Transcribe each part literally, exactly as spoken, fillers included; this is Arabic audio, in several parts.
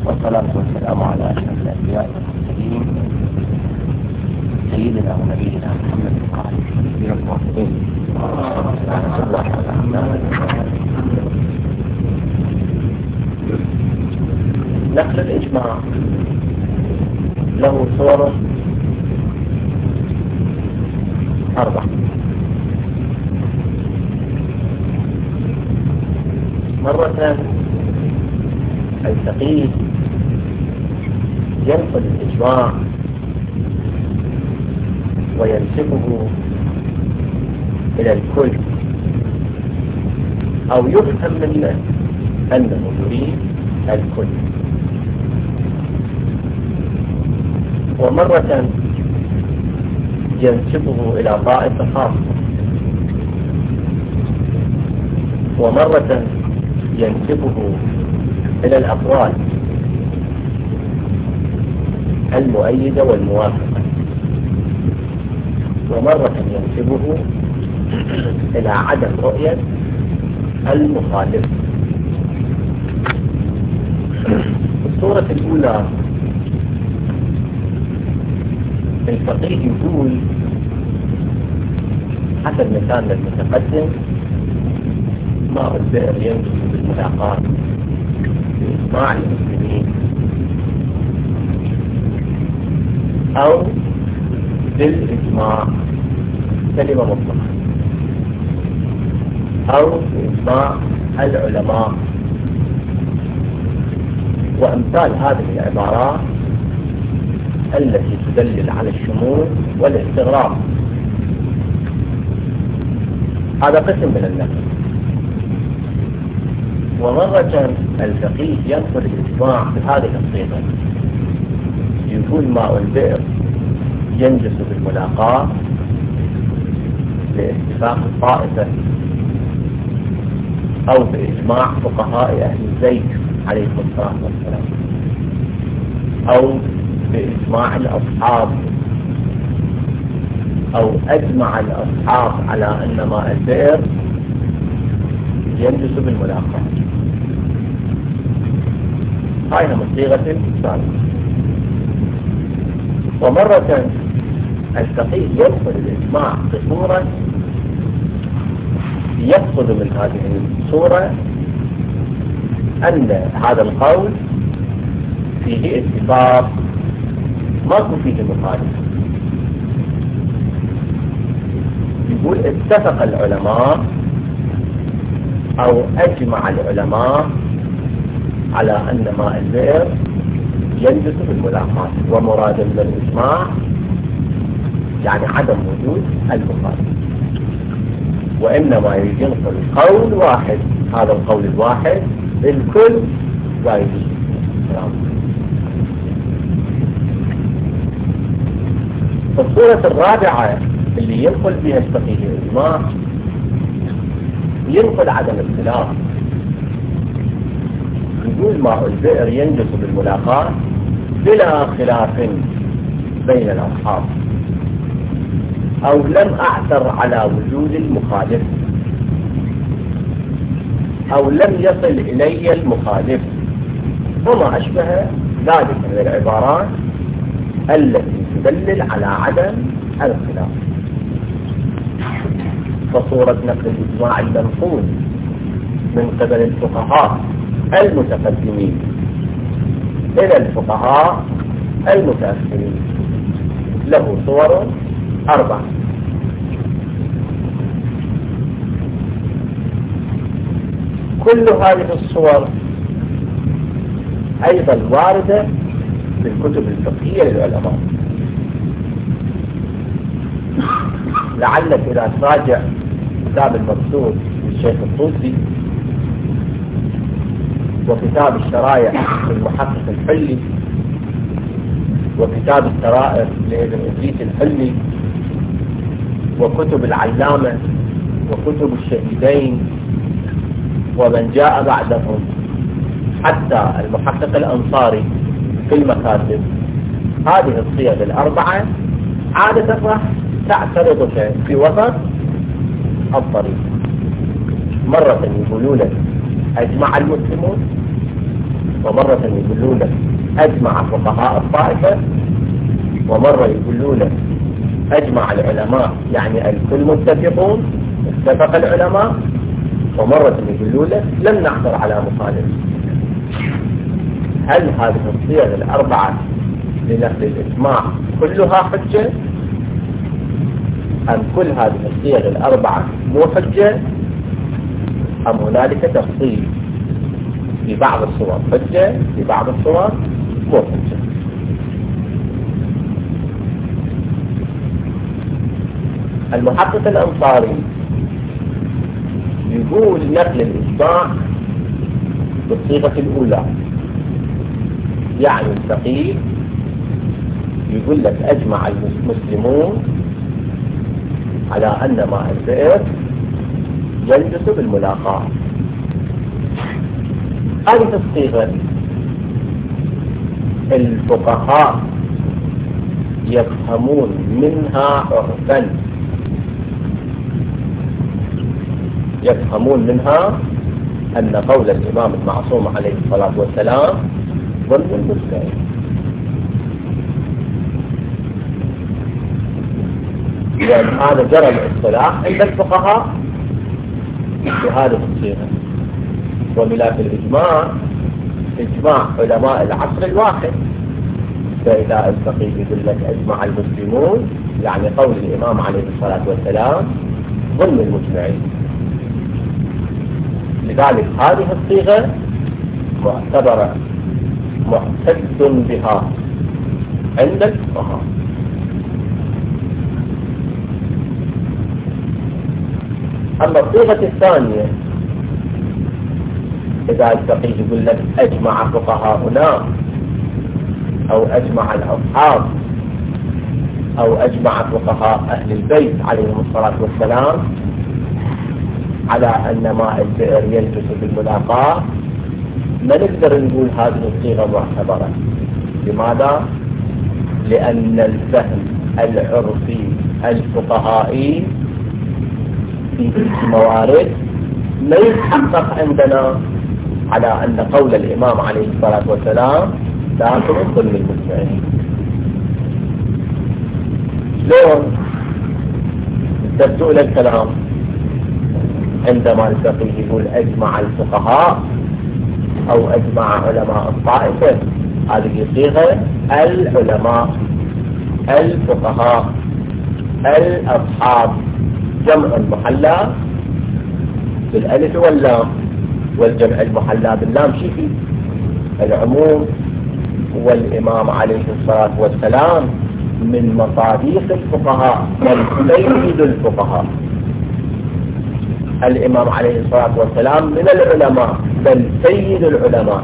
والصلاة والسلام على أشرف الأنبياء والمرسلين سيدنا ونبينا محمد وعلى آله الموحدين سبحانه الله تعالى. نقل الإجماع له صور أربع. مرة الفقيه ينقل الإجماع وينسبه إلى الكل أو يفهم منه أنه يريد الكل، ومرة ينسبه إلى طائفة خاصة، ومرة ينسبه إلى الأقوال المؤيدة والموافقة، ومرة ينسبه إلى عدم رؤية المخالف. الصورة الأولى الفقيه يقول حسب مثالنا المتقدم ماء البئر ينجس بالملاقاة بإجماع المسلمين أو بالإجماع كلمة مطلقة أو بإجماع العلماء، وأمثال هذه العبارات التي تدلل على الشمول والاستغراق. هذا قسم من النقل. ومرة الفقيه ينقل الإجماع بهذه الصيغة، يقول ماء البئر ينجس بالملاقاة باتفاق الطائفة أو بإجماع فقهاء أهل الزيت عليهم الصلاة والسلام، أو بإجماع الأصحاب، أو أجمع الأصحاب على أن ماء البئر ينجس بالملاقاة. هاي من صيغة الثالثة. ومرة الفقيه ينقل الإجماع بصورة يقصد من هذه الصورة أن هذا القول فيه اتفاق ماكو فيه مخالف. يقول اتفق العلماء أو أجمع العلماء على أن ماء البئر ينجس بالملاقاة، ومراد من الإجماع يعني عدم وجود المخالف، وإنما ينقل قول واحد، هذا القول الواحد الكل لا يجوز. الصورة الرابعة اللي ينقل بها الفقيه الإجماع ينقل عدم الخلاف، يقول ماء البئر ينجس بالملاقاة بلا خلاف بين الأصحاب، أو لم أعثر على وجود المخالف، أو لم يصل إلي المخالف، وما أشبه ذلك من العبارات التي تدلل على عدم الخلاف. فصورة نقل الإجماع المنقول من قبل الفقهاء المتقدمين إلى الفقهاء المتأخرين له صور أربعة. كل هذه الصور أيضا واردة في الكتب الفقهية للعلماء. لعلك إذا تراجع كتاب المبسوط للشيخ الطوسي وكتاب الشرائع للمحقق الحلي وكتاب السرائر لابن إدريس الحلي وكتب العلامة وكتب الشهيدين ومن جاء بعدهم حتى المحقق الأنصاري في المكاتب، هذه الصيغ الأربعة عادة راح تعترض في وسط الطريق. مرة يقولون أجمع المسلمون، ومرة يقولون لك أجمع فقهاء الطائفة، ومرة يقولون لك أجمع العلماء يعني الكل متفقون، اتفق العلماء، ومرة يقولون لك لم نحصل على مخالف. هل هذه الصيغ الأربعة لنقل الإجماع كلها حجة، أم كل هذه الصيغ الأربعة مو حجة، أم هنالك تفصيل في بعض الصور حجة في بعض الصور مو حجة؟ المحقق الأنصاري يقول نقل الإجماع بالصيغة الأولى، يعني الفقيه يقول لك أجمع المسلمون على أن ماء البئر ينجس بالملاقاة. هذه الصيغة الفقهاء يفهمون منها عرفا، يفهمون منها أن قول الإمام المعصوم عليه الصلاة والسلام ظن المسلمين. لأن هذا جرى الاصطلاح عند الفقهاء بهذه الصيغة. وملاك الإجماع إجماع علماء العصر الواحد، فإذا الفقيه يقول لك أجمع المسلمون يعني قول الإمام عليه الصلاة والسلام ظن المجمعين. لذلك هذه الصيغة معتبرة معتد بها عند الفقهاء. أما الصيغة الثانية إذا الفقيه يقول لك أجمع فقهاؤنا أو أجمع الأصحاب أو أجمع فقهاء أهل البيت عليهم الصلاة والسلام على أن ماء البئر ينجس بالملاقاة، ما نقدر نقول هذه الصيغة معتبرة. لماذا؟ لأن الفهم العرفي الفقهائي في موارد ما يتحقق عندنا على أن قول الإمام عليه الصلاة والسلام داخل ضمن المسلمين. شلون تبدو الكلام عندما الفقيه يقول أجمع الفقهاء أو أجمع علماء الطائفة؟ هذه صيغة العلماء الفقهاء الأصحاب، جمع المحلى بالألف واللام، والجمع المحلى باللام شيء فيه العموم. والإمام عليه الصلاة والسلام من مصاديق الفقهاء بل سيد الفقهاء. الإمام عليه الصلاة والسلام من العلماء بل سيد العلماء.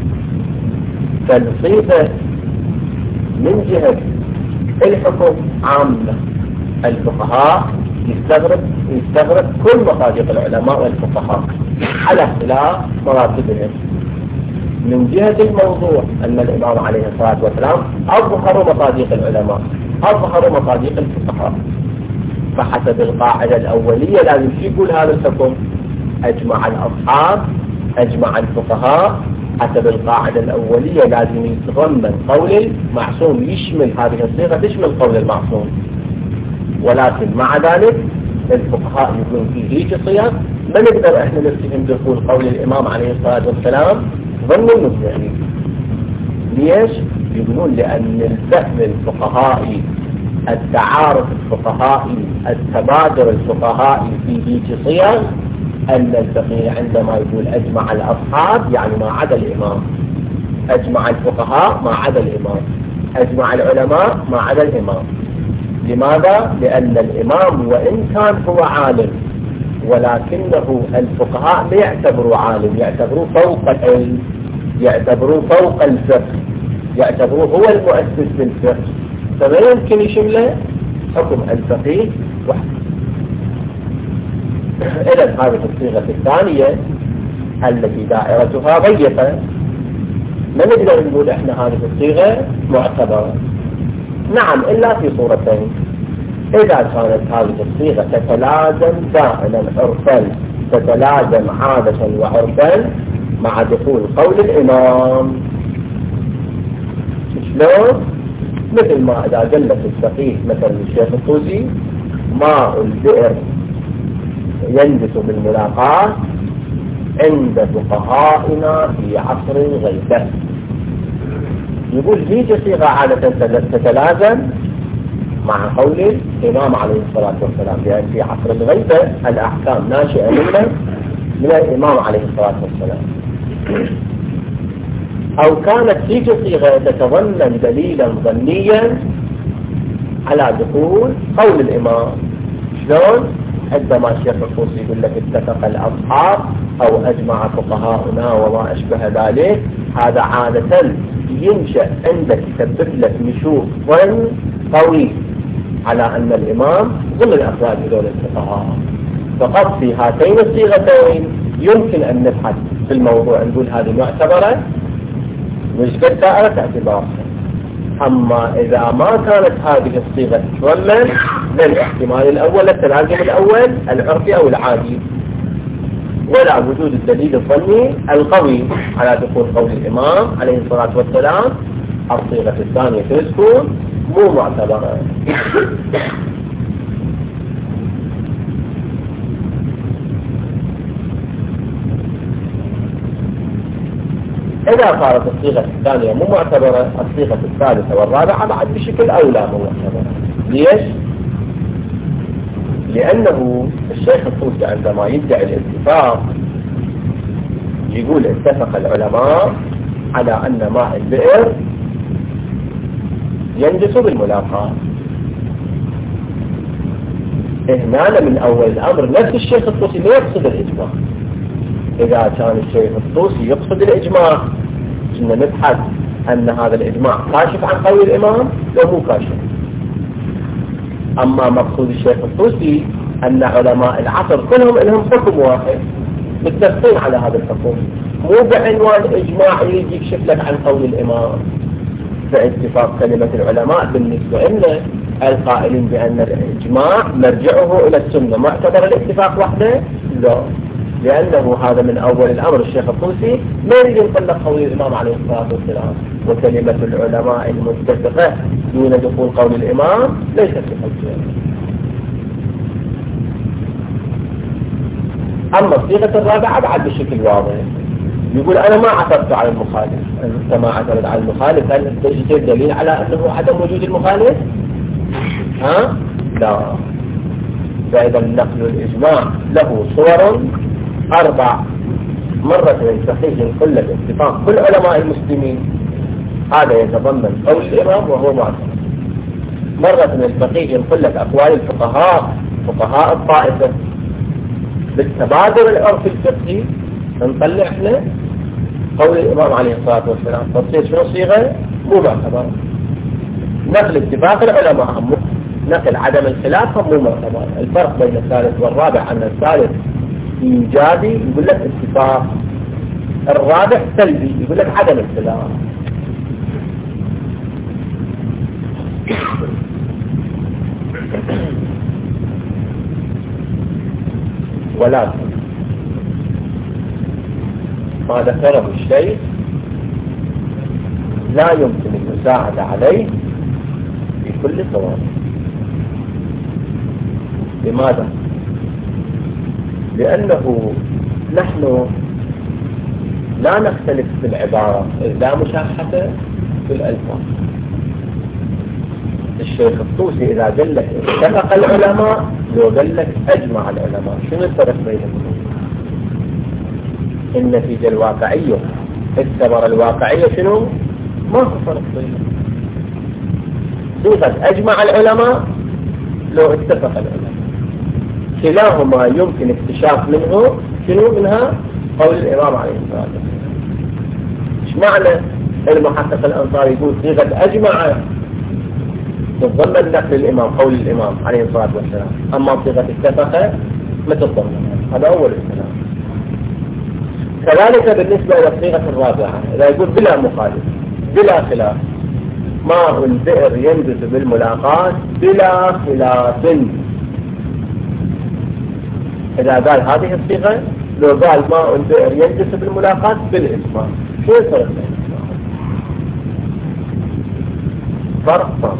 فالصيغة من جهة الحكم عامة، الفقهاء يستغرب يستغرب كل مصادق العلماء والفقهاء على اختلاف مراتبهم. من جهة الموضوع أن الإمام عليه الصلاة والسلام أظهر مصادق العلماء أظهر مصادق الفقهاء، فحسب القاعدة الأولية لازم يقول هذا الحكم أجمع الأصحاب أجمع الفقهاء. حسب القاعدة الأولية لازم يتضمن قول المعصوم، يشمل هذه الصيغة تشمل قول المعصوم. ولكن مع ذلك الفقهاء يقولون في هيك صيغ ما نقدر احنا نفتهم دخول قول الإمام عليه الصلاة والسلام ظن المسلمين. ليش؟ يقولون لأن الفهم الفقهائي التعارف الفقهائي التبادر الفقهائي في هيك صيغ أن الفقيه عندما يقول أجمع الأصحاب يعني ما عدا الإمام، أجمع الفقهاء ما عدا الإمام، أجمع العلماء ما عدا الإمام. لماذا؟ لأن الإمام وإن كان هو عالم ولكنه الفقهاء لا يعتبروا عالم، يعتبروه فوق العلم، يعتبروه فوق الفقه، يعتبروه هو المؤسس للفقه، فما يمكن يشمله حكم الفقيه وحده. إذا هذه الصيغة الثانية التي دائرتها ضيقة ما نقدر نقول احنا هذه الصيغة معتبرة. نعم إلا في صورتين: إذا كانت هذه الصيغة تتلازم دائما عرفا، تتلازم عادة وعرفا مع دخول قول الإمام. شلون؟ مثل ما إذا قلت الفقيه مثلا الشيخ الطوسي ماء البئر ينبت بالملاقات عند فقهائنا في عصر الغيبة. يقول هيجي صيغة عادة تتلازم مع قول الإمام عليه الصلاة والسلام، لأن في عصر الغيبة الأحكام ناشئة منه من الإمام عليه الصلاة والسلام. أو كانت تيجي صيغة تتضمن دليلا ظنيا على دخول قول الإمام. شلون؟ عندما الشيخ الطوسي يقول لك اتفق الأصحاب أو أجمع فقهاؤنا وما أشبه ذلك، هذا عادة ينشأ عندك يسبب لك نشوء ظن قوي على أن الإمام ضمن أفراد هذول الفقهاء. فقط في هاتين الصيغتين يمكن أن نبحث في الموضوع، نقول هذه معتبرة مش قد سائرة اعتبار. أما إذا ما كانت هذه الصيغة تتضمن للاحتمال الأول التلازم الأول العرفي أو العادي، ولا وجود الدليل الظني القوي على دخول قول الإمام عليه الصلاة والسلام، الصيغة الثانية تكون مو معتبرة. إذا صارت الصيغة الثانية مو معتبرة، الصيغة الثالثة والرابعة بعد بشكل أولى مو معتبرة. ليش؟ لأنه الشيخ الطوسي عندما يدعي الاتفاق يقول اتفق العلماء على أن ماء البئر ينجس بالملاقاة. هنا من أول الأمر نفس الشيخ الطوسي لا يقصد الإجماع. إذا كان الشيخ الطوسي يقصد الإجماع كنا نبحث أن هذا الإجماع كاشف عن قول الإمام لو مو كاشف. أما مقصود الشيخ الطوسي أن علماء العصر كلهم لهم حكم واحد متفقين على هذا الحكم، مو بعنوان إجماع يجي يكشف لك عن قول الإمام. فاتفاق كلمة العلماء بالنسبة لنا القائلين بأن الإجماع مرجعه إلى السنة معتبر الاتفاق وحده؟ لا، لأنه هذا من أول الأمر الشيخ الطوسي ما يريد يطلق قول الإمام عليه الصلاة والسلام، وكلمة العلماء المتفقة دون دخول قول الإمام ليست بحجة. أما الصيغة الرابعة بعد بشكل واضح يقول أنا ما عثرت على المخالف. أنت ما عثرت على المخالف، هل تجد دليل على أنه عدم وجود المخالف؟ ها؟ لا. فإذا نقل الإجماع له صور أربع. مرة صحيح كل الاتفاق كل علماء المسلمين، هذا يتضمن قول الإمام وهو معتبر. مرة الفقيه ينقل لك أقوال الفقهاء فقهاء الطائفة بالتبادر العرفي الفقهي، نطلع احنا قول الإمام عليه الصلاة والسلام، تصير شنو صيغة مو معتبر. نقل اتفاق العلماء هم نقل عدم الخلاف هم مو معتبر. الفرق بين الثالث والرابع أن الثالث إيجابي يقول لك اتفاق، الرابع سلبي يقول لك عدم الخلاف. ولكن ما ذكره الشيخ لا يمكن المساعدة عليه في كل صور. لماذا؟ لأنه نحن لا نختلف في العبارة، لا مشاحة في الألفاظ. الشيخ الطوسي إذا قال لك اتفق العلماء لو قال لك أجمع العلماء، شنو الفرق بينهم؟ النتيجة الواقعية، الثمرة الواقعية شنو؟ ما في فرق بينهم. صيغة أجمع العلماء لو اتفق العلماء، كلاهما يمكن اكتشاف منه شنو منها؟ قول الإمام عليه الصلاة والسلام. ايش معنى المحقق الأنصاري يقول صيغة أجمع تتضمن نقل الإمام قول الإمام عليه الصلاة والسلام، أما صيغة اتفق ما تتضمن. هذا أول الكلام. كذلك بالنسبة إلى الصيغة الرابعة إذا يقول بلا مخالف بلا خلاف، ماء البئر ينبت بالملاقات بلا خلاف، إذا قال هذه الصيغة لو قال ماء البئر ينتسب الملاقاة بالإجماع شو يصير الإجماع؟ فرق فرق.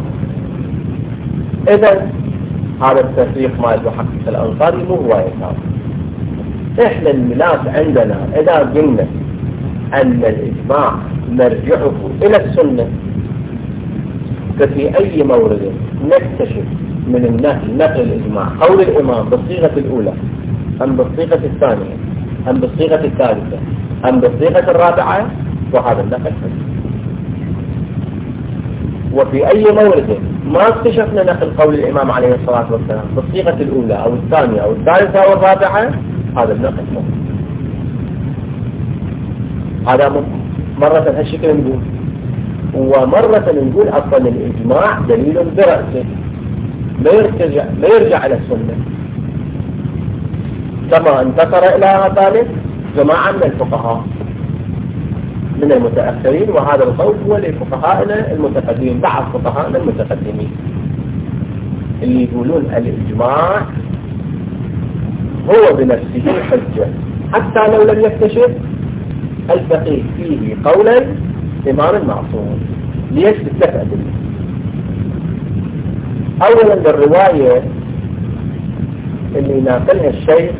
إذا هذا التفريق مال محقق الأنصاري مو هو يسار. إحنا الملاك عندنا إذا قلنا أن الإجماع نرجعه إلى السنة، ففي أي مورد نكتشف من النقل نقل الإجماع قول الإمام بالصيغة الأولى أم بالصيغة الثانية أم بالصيغة الثالثة أم بالصيغة الرابعة، وهذا النقل حجة. وفي أي مورد ما اكتشفنا نقل قول الإمام عليه الصلاة والسلام بالصيغة الأولى أو الثانية أو الثالثة أو الرابعة، هذا النقل حجة. هذا مرة هالشكل نقول، ومرة نقول أصلا الإجماع دليل برأسه لا يرجع, لا يرجع إلى السنة، كما انتصر إلى ذلك جماعة من الفقهاء من المتأخرين، وهذا القول هو لفقهائنا المتقدمين بعض فقهائنا المتقدمين اللي يقولون الإجماع هو بنفسه حجة حتى لو لم يكتشف الفقيه فيه قولا إمام المعصوم. ليش؟ بثلاث أدلة. أولا بالرواية اللي ناقلها الشيخ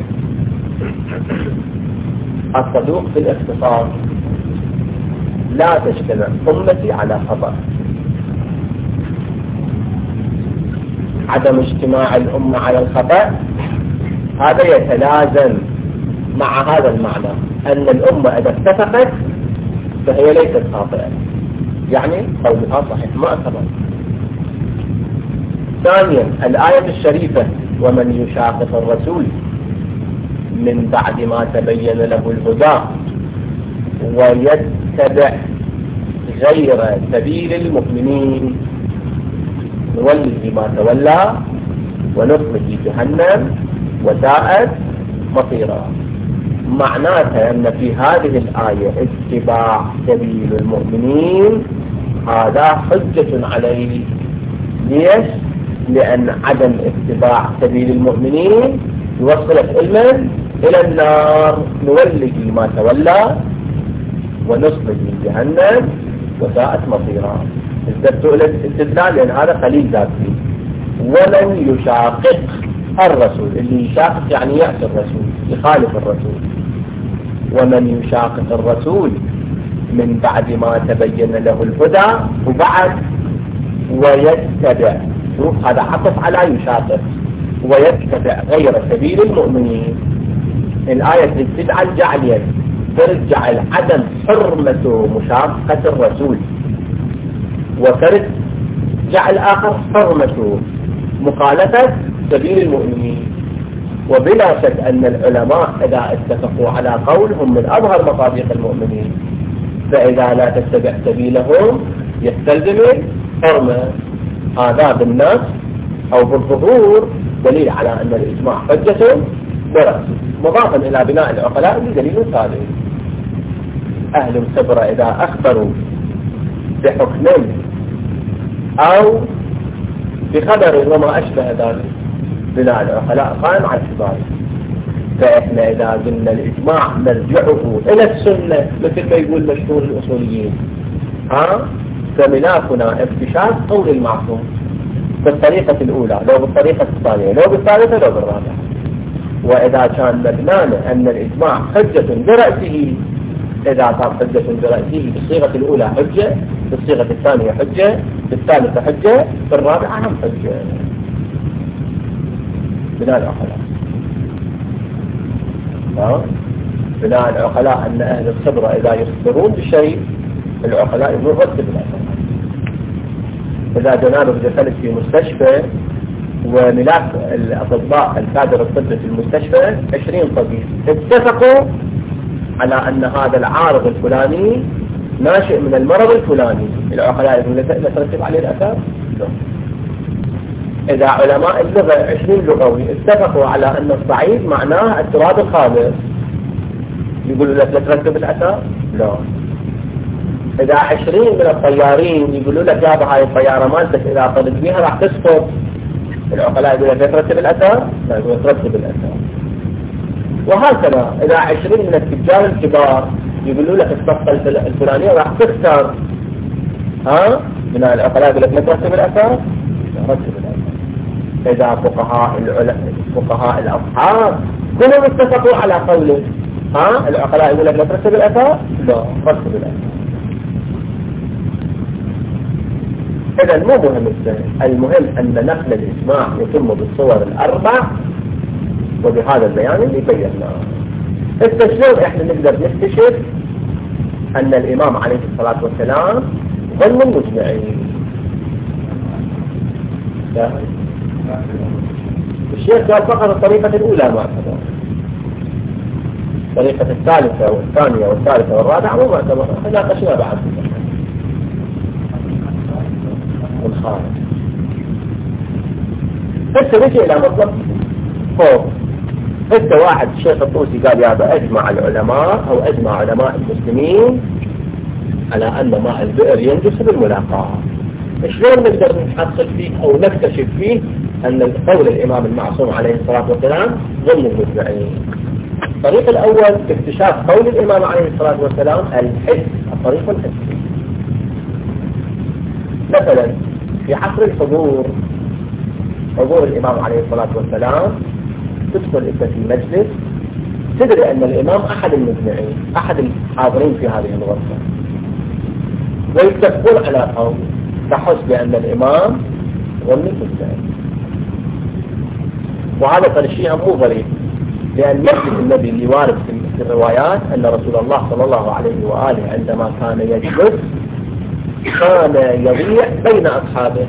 الصدوق في الاختصار: لا تجتمع أمتي على خطأ. عدم اجتماع الأمة على الخطأ هذا يتلازم مع هذا المعنى أن الأمة إذا اتفقت فهي ليست خاطئة، يعني قولها صحيح ما أثبت. ثانيا الآية الشريفة: ومن يشاقق الرسول من بعد ما تبين له الهدى ويتبع غير سبيل المؤمنين نوله ما تولى ونصله جهنم وساءت مصيرا. معناتها أن في هذه الآية اتباع سبيل المؤمنين هذا حجة عليه. ليش؟ لأن عدم اتباع سبيل المؤمنين يوصلك علما إلى النار نوله ما تولى ونصله جهنم وساءت مصيرا. استدلال لأن هذا قليل ذاتي. ومن يشاقق الرسول، اللي يشاقق يعني يأتي الرسول يخالف الرسول. ومن يشاقق الرسول من بعد ما تبين له الهدى وبعد ويتبع، شوف هذا عطف على يشاقق، ويتبع غير سبيل المؤمنين. الآية تجعل جعلين، ترجع عدم حرمة مشاقة الرسول، وترجع جعل آخر حرمة مخالفة سبيل المؤمنين. وبلا شك أن العلماء إذا اتفقوا على قول هم من أظهر مصادق المؤمنين، فإذا لا تتبع سبيلهم يستلزم حرمة. هذا بالنص أو بالظهور دليل على أن الإجماع حجة برأسه، مضافا إلى بناء العقلاء بدليل ثالث. أهل الخبرة إذا أخبروا بحكم أو بخبر وما أشبه ذلك بناء العقلاء قائم على اعتباره. فإحنا إذا قلنا الإجماع نرجعه إلى السنة مثل ما يقول مشهور الأصوليين، ها فملاكنا اكتشاف قول المعصوم بالطريقة الأولى لو بالطريقة الثانية لو بالثالثة لو بالرابعة. وإذا كان مبنانا أن الإجماع حجة برأسه، إذا صار حجة برأسه بالصيغة الأولى حجة، بالصيغة الثانية حجة، بالثالثة حجة، بالرابعة هم حجة بناء العقلاء. بناء العقلاء أن أهل الخبرة إذا يخبرون بشيء العقلاء يقولون رتب الأثر. إذا جنابك دخلت في مستشفى وملاك الأطباء الكادر الطبي في المستشفى عشرين طبيب اتفقوا على أن هذا العارض الفلاني ناشئ من المرض الفلاني، العقلاء يقولون لا ترتب عليه الأثر؟ لا. إذا علماء اللغة عشرين لغوي اتفقوا على أن الصعيد معناه التراب الخالص، يقولوا لك لا ترتب الأثر؟ لا. إذا عشرين من الطيارين يقولوا لك يا هاي الطيارة مالتك إذا طلت بيها راح تسقط، العقلاء يقولوا لك لا ترتب الأثر؟ لا، يقولوا ترتب الأثر. وهكذا إذا عشرين من التجار الكبار يقولوا لك الصفقة الفلانية راح تخسر، ها من العقلاء يقول لك ما ترتب الأثار، ترتب الأثار. إذا فقهاء العلماء فقهاء الأصحاب كلهم اتفقوا على قوله، ها العقلاء يقول لك لا ترتب الأثار، لا ترتب الأثار. إذا مو مهم السنة، المهم أن نقل الإجماع يتم بالصور الأربع وبهذا البيان اللي بيناه. التشريع احنا نقدر نكتشف أن الإمام عليه الصلاة والسلام ظن المجمعين. الشيخ قال فقط الطريقة الأولى معتبرة، الطريقة الثالثة والثانية والثالثة والرابعة مو معتبرة، ناقشنا بعد والخارج. هسه نجي إلى مطلب فوق. هسه واحد الشيخ الطوسي قال يا أجمع العلماء أو أجمع علماء المسلمين على أن ماء البئر ينجس بالملاقاة. شلون نقدر نحصل فيه أو نكتشف فيه أن قول الإمام المعصوم عليه الصلاة والسلام ظن المجمعين؟ الطريق الأول اكتشاف قول الإمام عليه الصلاة والسلام الحس، الطريق الحسي. مثلا في عصر الحضور، حضور الإمام عليه الصلاة والسلام، تدخل أنت في مجلس تدري أن الإمام أحد المجمعين، أحد الحاضرين في هذه الغرفة، ويتفقون على قول تحس بأن الإمام ظن المجمعين. وهذا ترشيها مو غريب، لأن يحدث النبي اللي وارد في الروايات أن رسول الله صلى الله عليه وآله عندما كان يجلس كان يضيع بين أصحابه،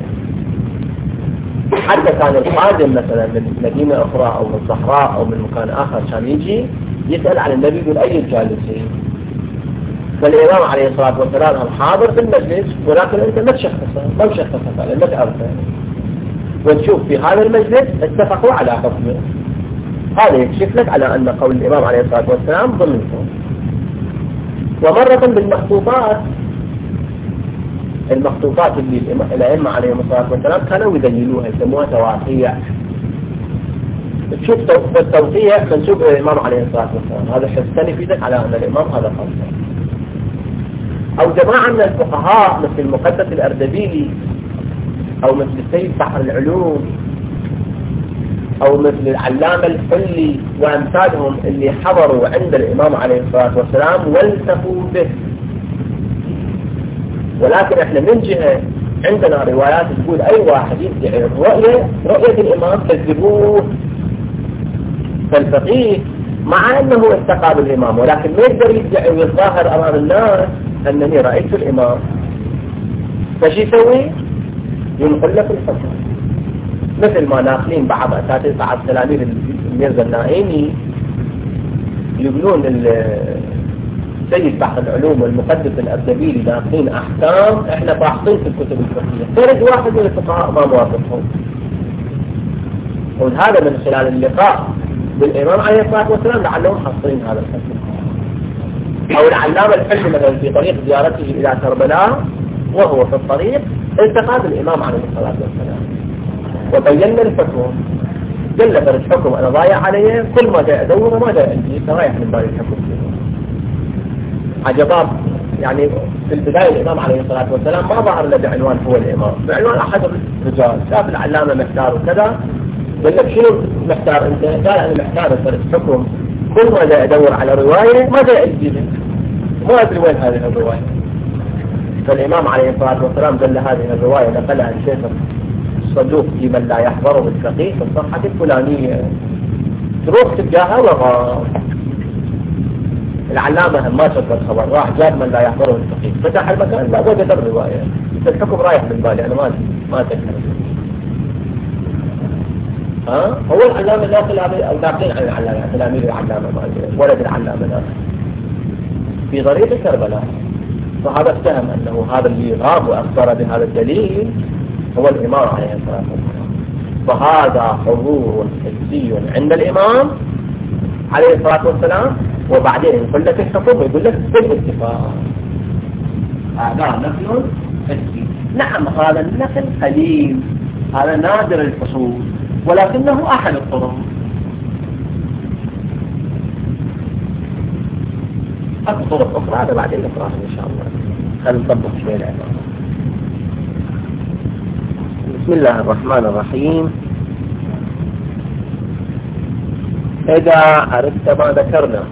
حتى كان القادم مثلا من مدينة أخرى أو من صحراء أو من مكان آخر كان يجي يسأل عن النبي يقول أي الجالسين، فالإمام عليه الصلاة والسلام حاضر في المجلس ولكن أنت ما تشخصه، ما تشخصه فعلا ما تعرفه، وتشوف في هذا المجلس اتفقوا على حكمه. هذا يكشف لك على أن قول الإمام عليه الصلاة والسلام ضمنكم. ومرة بالمخطوطات، المخطوطات اللي الأئمة عليهم الصلاة والسلام كانوا يدللوها يسموها توقيع. تشوف التوقيع منسوب الإمام عليه الصلاة والسلام، هذا حسن يفيدك على أن الإمام هذا قصده. أو جماعة من الفقهاء مثل المقدس الأردبيلي أو مثل السيد بحر العلوم أو مثل العلامة الحلي وأمثالهم اللي حضروا عند الإمام عليه الصلاة والسلام والتفوا به. ولكن احنا من جهة عندنا روايات تقول أي واحد يدعي الرؤية رؤية الإمام كذبوه. فالفقيه مع أنه اتقى بالإمام ولكن ما يقدر يدعي ويظاهر أمام الناس أنني رأيت الإمام، فش يسوي؟ ينقل لك الحكم. مثل ما ناقلين بعض أساتذة بعض تلاميذ الميرزا النائمي يقولون السيد بحر العلوم والمقدس الأردبيلي ناقلين أحكام احنا باحثين في الكتب الفقهية، فرد واحد من الفقهاء ما موافقهم. وهذا من خلال اللقاء بالإمام عليه الصلاة والسلام لعلهم حصلين هذا الحكم. أو العلامة الحلي مثلا في طريق زيارته إلى كربلاء وهو في الطريق التقى بالإمام عليه الصلاة والسلام وبينا الحكم. قال له الحكم أنا ضايع عليه، كل ما جاء أدور وما جاء عندي رايح من بالي الحكم. عجباب يعني في البداية الإمام عليه الصلاة والسلام ما ظهر له بعنوان هو الإمام، بعنوان أحد الرجال. شاف العلامة محتار وكذا، قال لك شنو محتار أنت؟ قال أنا محتار فرد حكم، كل ما جاء أدور على رواية ما جاء عندي، ما أدري وين هذه الرواية. فالإمام عليه الصلاة والسلام قال له هذه الرواية نقلها الشيخ الصدوق في من لا يحضره الفقيه في الصفحة الفلانية، تروح تلقاها وغار. العلامة ما شك الخبر، راح جاب من لا يحضره الفقيه، فتح المكان لا وجد الرواية، الحكم رايح من بالي أنا ما ما أتذكر. ها هو العلامة داخل أو داخلين عن العلامة، تلاميذ العلامة ولد العلامة داخل في طريق كربلاء. فهذا اتهم أنه هذا اللي غاب وأخبر بهذا الدليل هو الإمام عليه الصلاة والسلام. فهذا حضور حسي عند الإمام عليه الصلاة والسلام، وبعدين يقول لك الحكم ويقول لك بالاتفاق. هذا نقل حسي. نعم هذا النقل قليل، هذا نادر الحصول، ولكنه أحد الطرق. أكو طرق أخرى هذا بعدين نقرأها إن شاء الله. خلينا نطبق شوي العبارة. بسم الله الرحمن الرحيم. إذا عرفت ما ذكرنا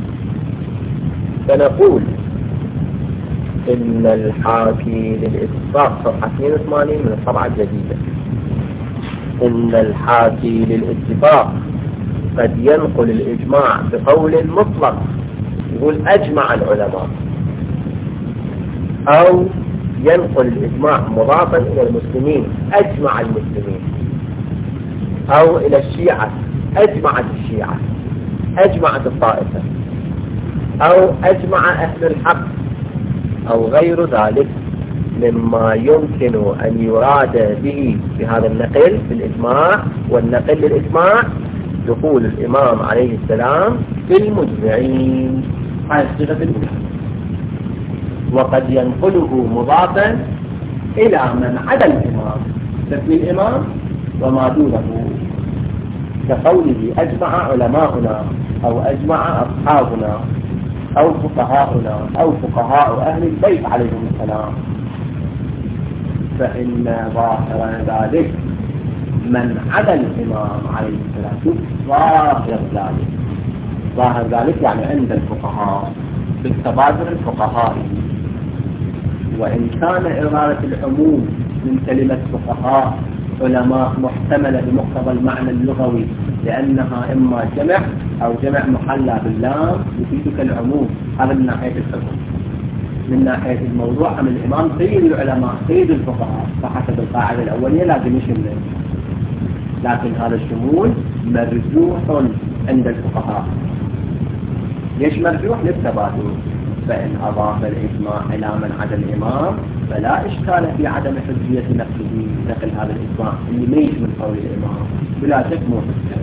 سنقول إن الحاكي للاتفاق صفحة اثنين وثمانين من الطبعة الجديدة. إن الحاكي للاتفاق قد ينقل الإجماع بقول مطلق، يقول أجمع العلماء، أو ينقل الإجماع مضافا إلى المسلمين أجمع المسلمين، أو إلى الشيعة أجمعت الشيعة، أجمعت الطائفة، أو أجمع أهل الحق، أو غير ذلك مما يمكن أن يراد به بهذا النقل في الإجماع. والنقل للإجماع دخول الإمام عليه السلام في المجمعين، هذه الصيغة الأولى. وقد ينقله مضافا إلى من عدا الإمام، تسمي الإمام وما دونه، كقوله أجمع علماؤنا، أو أجمع أصحابنا، أو فقهاؤنا، أو فقهاء أهل البيت عليهم السلام. فإن ظاهر ذلك من عدا الإمام عليه السلام، ظاهر ذلك ظاهر ذلك يعني عند الفقهاء بالتبادر الفقهائي. وإن كان إرادة العموم من كلمة فقهاء علماء محتملة بمقتضى المعنى اللغوي، لأنها إما جمع أو جمع محلى باللام يفيدك العموم، هذا من ناحية الحكم. من ناحية الموضوع أم الإمام سيد العلماء سيد الفقهاء، فحسب القاعدة الأولية لازم يشمل، لكن هذا الشمول مرجوح عند الفقهاء. ليش مرجوح؟ للتبادل. فإن أضاف الإجماع إلى من عدا الإمام فلا إشكال في عدم حجية نقله، نقل هذا الإجماع اللي ما يجي من قول الإمام بلا شك مو حجة.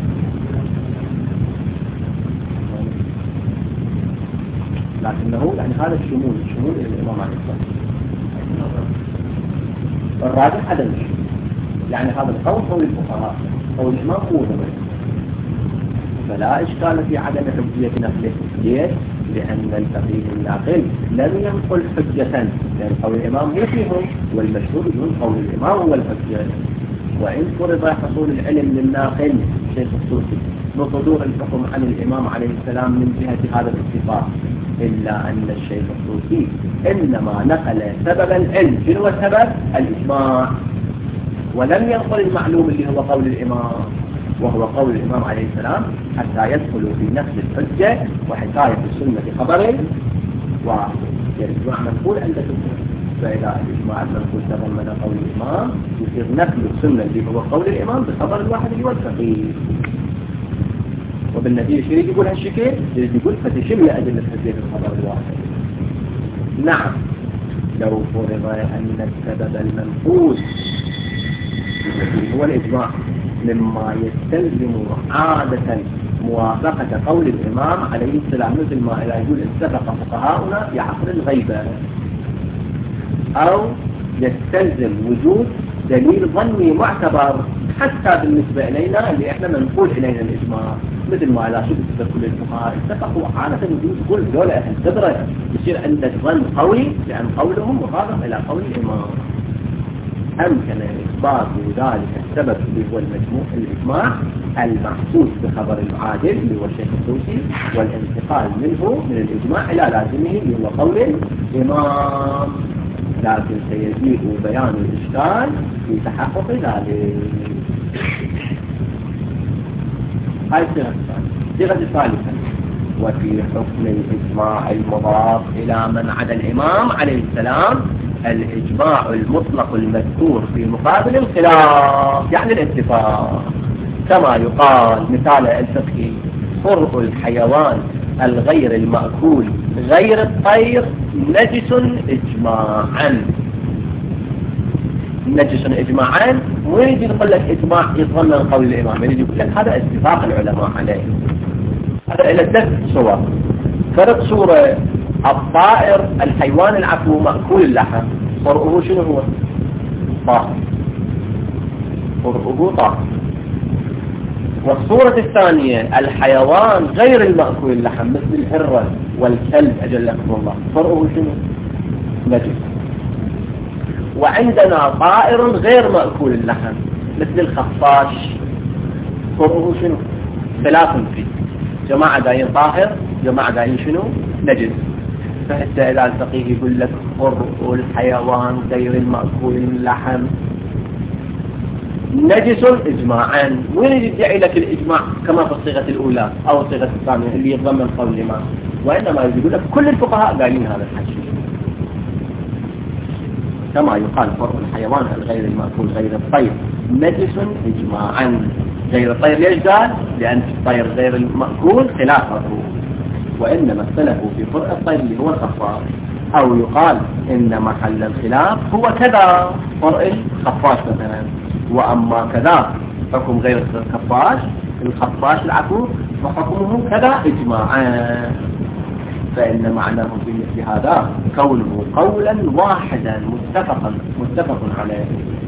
لكنه يعني هذا الشمول الشمول إلى الإمام عليه السلام. الراجح عدم الشمول، يعني هذا القول قول الفقهاء، قول الإمام هو ذلك، فلا إشكال في عدم حجية نقله. ليش؟ لأن الفقيه الناقل لم ينقل حجة، لأن قول الإمام هو فيهم، والمشهور من قول الإمام هو الحجة. وإن فرض حصول العلم للناقل شيخ الطوسي بصدور الحكم عن الإمام عليه السلام من جهة هذا الاتفاق، إلا أن الشيخ الطوسي إنما نقل سبب العلم. شنو هو السبب؟ الإجماع، ولم ينقل المعلوم اللي هو قول الإمام وهو قول الإمام عليه السلام، حتى يدخلوا في نفس الحجة وحكاية السنة خبر واحد. الإجماع منقول عند السنة، فإذا الإجماع المنقول تضمن قول الإمام يصير نقل السنة اللي هو قول الإمام بخبر الواحد اللي هو الفقيه. وبالنتيجة شو يريد يقول هالشكل؟ يريد يقول فتشمل أدلة حجة الخبر الواحد. نعم، لو فرض أن السبب المنقول هو الإجماع مما يستلزم عادة موافقة قول الإمام عليه السلام، مثل ما إذا يقول اتفق فقهاؤنا في عصر الغيبة، أو يستلزم وجود دليل ظني معتبر حتى بالنسبة إلينا اللي إحنا منقول إلينا الإجماع، مثل ما إذا شفت كل الفقهاء اتفقوا عادة وجود كل دولة أهل خبرة، يصير عندك ظن قوي لأن قولهم مخالف إلى قول الإمام. أمكن إثبات ذلك السبب اللي هو المجموع الإجماع المحسوس بخبر العادل اللي هو الشيخ الطوسي، والانتقال منه من الإجماع إلى لازمه اللي هو قول الإمام. لكن سيزيد بيان الإشكال في تحقق ذلك. هاي الصيغة الثالثة. الصيغة الثالثة: وفي حكم الإجماع المضاف إلى من عدا الإمام عليه السلام الإجماع المطلق المذكور في مقابل الخلاف، يعني الاتفاق، كما يقال مثال الفقهي: فرء الحيوان الغير المأكول غير الطير نجس إجماعا. نجس إجماعا، وين يجي يقول لك إجماع يتضمن قول الإمام؟ يجي يقول لك هذا اتفاق العلماء عليه. هذا إلى ثلاث صور. فرق صورة: الطائر الحيوان العفو مأكول اللحم، فرؤه شنو هو؟ طاهر، فرؤه طاهر. والصورة الثانية الحيوان غير المأكول اللحم مثل الهرة والكلب أجلكم الله فرقه شنو؟ نجس. وعندنا طائر غير مأكول اللحم مثل الخفاش فرقه شنو؟ خلاف فيه، جماعة داين طاهر، جماعة داين شنو؟ نجس. فحتى إذا التقيه يقول لك فرق الحيوان غير المأكول اللحم نجس إجماعا. وين يدعي لك الإجماع كما في الصيغة الأولى أو الصيغة الثانية اللي يتضمن قول الإمام؟ وإنما يقول لك كل الفقهاء قايلين هذا الحكي، كما يقال فرق الحيوان غير المأكول غير الطير نجس إجماعا. غير الطير ليش قال؟ لأن الطير غير المأكول خلافه، وإنما اختلفوا في فرق الطير اللي هو الخفاش، أو يقال إن محل الخلاف هو كذا فرق الخفاش مثلا، وأما كذا حكم غير الخفاش الخفاش العفو فحكمه كذا إجماعا. فإن معناه في مثل هذا كونه قولا واحدا متفقا متفق عليه.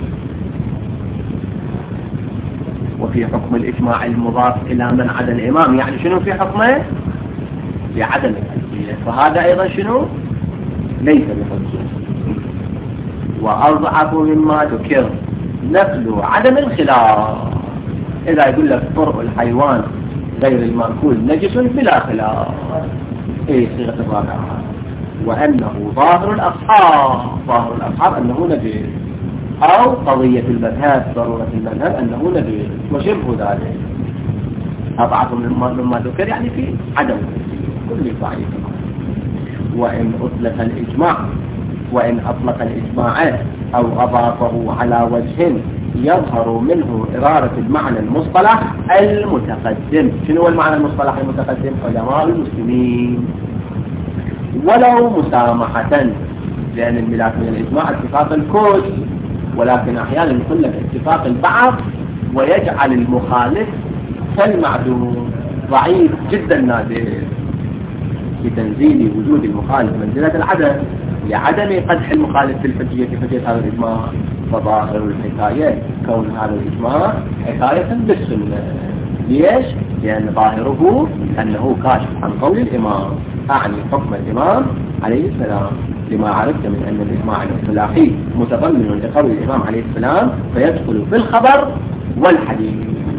وفي حكم الإجماع المضاف إلى من عدا الإمام، يعني شنو في حكمه؟ في عدم الحجية، فهذا أيضا شنو؟ ليس بحجية. وأضعف مما ذكر نقل عدم الخلاف. إذا يقول لك فرق الحيوان غير المأكول نجس بلا خلاف، إيه صيغة الرابعة، وأنه ظاهر الأصحاب ظاهر الأصحاب أنه نجس، أو قضية المذهب ضرورة المذهب أنه نجس وشبه ذلك. أضعف مما ذكر يعني في عدم كل ضعيف. وإن أطلق الإجماع وإن أطلق الإجماع أو أضافه على وجه يظهر منه إرادة المعنى المصطلح المتقدم. شنو هو المعنى المصطلح المتقدم؟ علماء المسلمين. ولو مسامحة، لأن الملاك من الإجماع اتفاق الكل، ولكن أحيانا يقول لك اتفاق البعض ويجعل المخالف كالمعدوم ضعيف جدا نادر، بتنزيل وجود المخالف منزلة العدم لعدم قدح المخالف في الحجية في حجية هذا الإجماع. فظاهر الحكاية كون هذا الإجماع حكاية بالسنة. ليش؟ لأن ظاهره أنه كاشف عن قول الإمام، أعني حكم الإمام عليه السلام، لما عرفت من أن الإجماع الاصطلاحي متضمن لقول الإمام عليه السلام فيدخل في الخبر والحديث.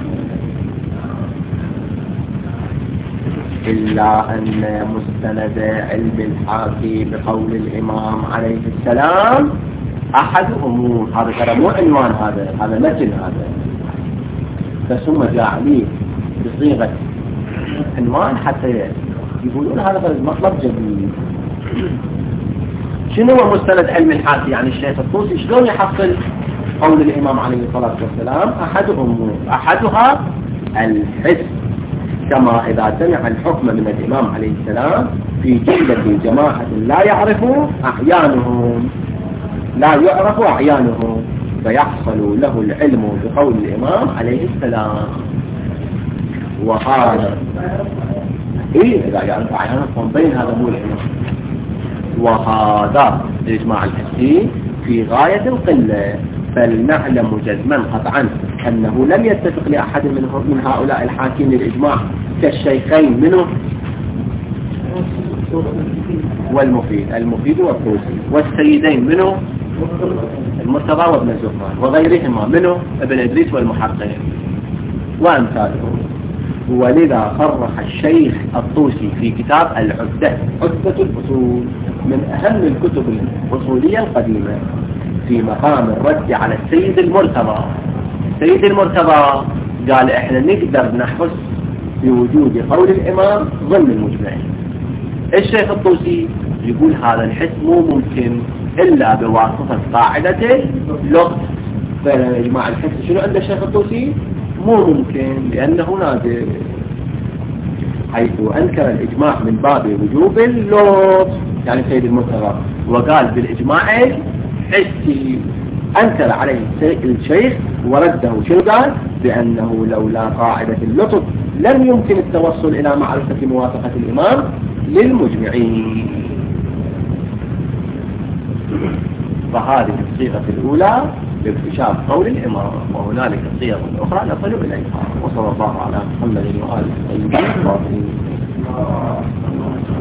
إلا أن مستند علم الحاكي بقول الإمام عليه السلام أحد أمور. هذا ترى مو عنوان، هذا هذا متن، هذا فثم جاء عليه بصيغة عنوان حتى يقولون هذا مطلب جديد. شنو هو مستند علم الحاكي؟ يعني الشيخ الطوسي شلون يحصل قول الإمام عليه الصلاة والسلام أحد أمور؟ أحدها الحس، كما إذا سمع الحكم من الإمام عليه السلام في جلة جماعة لا يعرف أعيانهم لا يعرف أعيانهم فيحصل له العلم بقول الإمام عليه السلام. وهذا إيه إذا يعرف أعيانهم بين هذا مو العلم. وهذا الإجماع الحسي في غاية القلة، فلنعلم جزما قطعا أنه لم يتفق لأحد من هؤلاء الحاكمين الإجماع كالشيخين منه والمفيد المفيد والطوسي، والسيدين منه المرتضى وابن الزهران، وغيرهما منه ابن إدريس والمحقق وأمثالهم. ولذا صرح الشيخ الطوسي في كتاب العدة عدة الأصول من أهم الكتب الأصولية القديمة في مقام الرد على السيد المرتضى. السيد المرتضى قال احنا نقدر نحس بوجود قول الإمام ضمن المجمعين. الشيخ الطوسي يقول هذا الحس مو ممكن إلا بواسطة قاعدة اللغة. فالإجماع الحس شنو عند الشيخ الطوسي؟ مو ممكن لأنه نادر، حيث أنكر الإجماع من باب وجوب اللغة يعني سيد المرتضى، وقال بالإجماع حسي. أنكر عليه الشيخ ورده شنو قال؟ بأنه لولا قاعدة اللطف لم يمكن التوصل إلى معرفة موافقة الإمام للمجمعين. فهذه الصيغة الأولى لاكتشاف قول الإمام، وهنالك صيغ أخرى نصل إليها. وصلى الله على محمد وآله وصحبه.